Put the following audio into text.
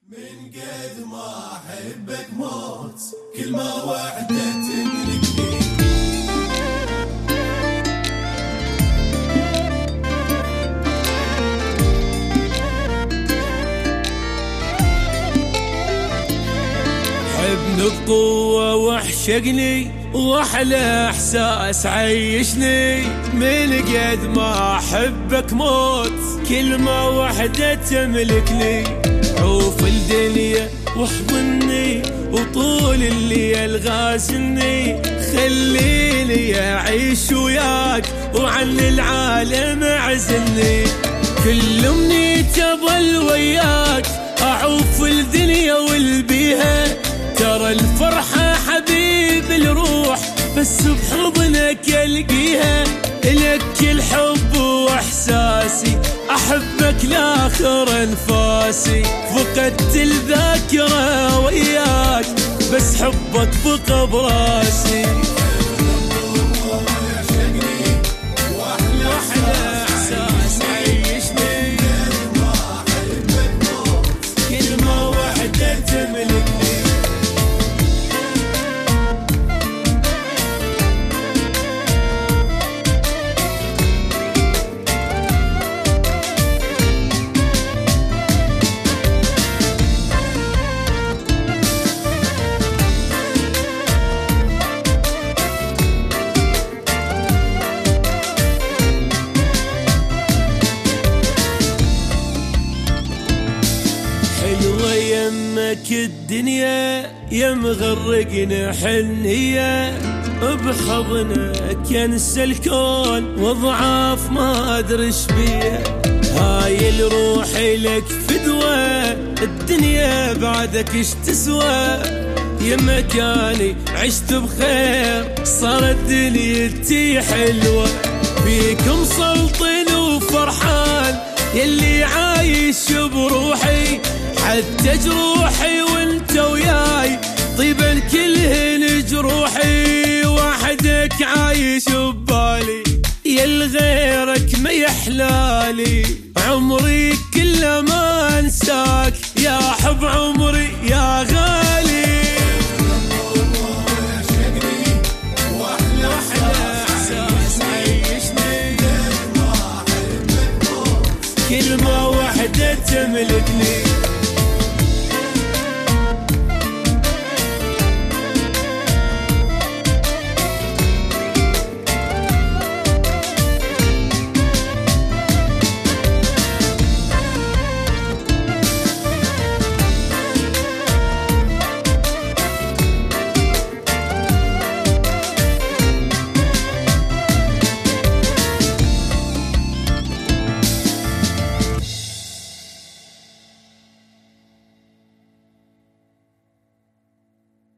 من قد ما احبك موت كلمة واحدة تملكني. حبني بقوة واحشقني واحلى احساس عيشني. من قد ما احبك موت كلمة واحدة تملكني. عوف الدنيا واحضني وطول الليل غاسلني. خليني اعيش وياك وعن العالم اعزلني. كل امنيتي اظل وياك اعوف الدنيا والبيها. ترى الفرحة حبيب الروح بس بحضنك القيها. لك الحب واحساسي احبك لاخر انفاسي. فقدت الذاكرة وياك بس حبك بقى براسي. واحلى احساس عيشني. كلمة واحدة تملكني. حلوة يمك الدنيا يا مغرقنا حنية. بحضنك ينسى الكون واضعاف ما ادري ايش بيه. هاي الروح لك فدوة الدنيا بعدك ايش تسوى. يا مكاني عشت بخير صارت دنيتي حلوة. فيكم سلطن وفرحان يلي عايش بروحي. حتى جروحي وانت وياي طيبا كلهن جروحي. وحدك عايش ببالي يل غيرك ما يحلالي. عمري كله ما انساك يا حب عمري يا غالي. واحلى احساس عيشني. كلمة واحدة تملكني.